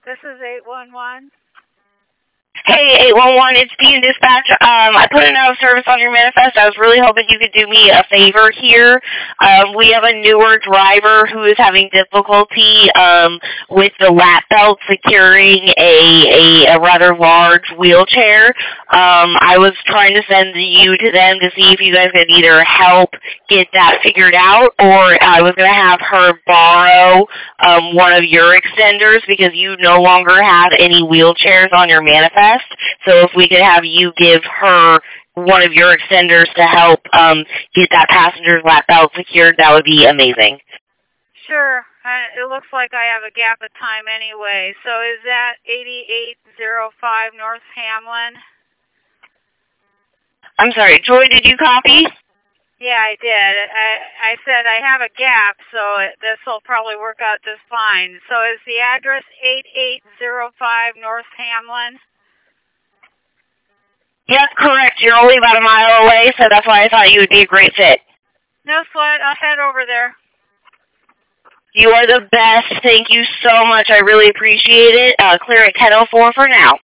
This is 811. Hey, 811, it's Dean Dispatch. I put an out of service on your manifest. I was really hoping you could do me a favor here. We have a newer driver who is having difficulty with the lap belt securing a rather large wheelchair. I was trying to send you to them to see if you guys could either help get that figured out, or I was going to have her borrow one of your extenders because you no longer have any wheelchairs on your manifest. So if we could have you give her one of your extenders to help get that passenger's lap belt secured, that would be amazing. Sure. It looks like I have a gap of time anyway. So is that 8805 North Hamlin? I'm sorry, Joy, did you copy? Yeah, I did. I said I have a gap, so this will probably work out just fine. So is the address 8805 North Hamlin? Yes, correct. You're only about a mile away, so that's why I thought you would be a great fit. No sweat. I'll head over there. You are the best. Thank you so much. I really appreciate it. Clear at 10:04 for now.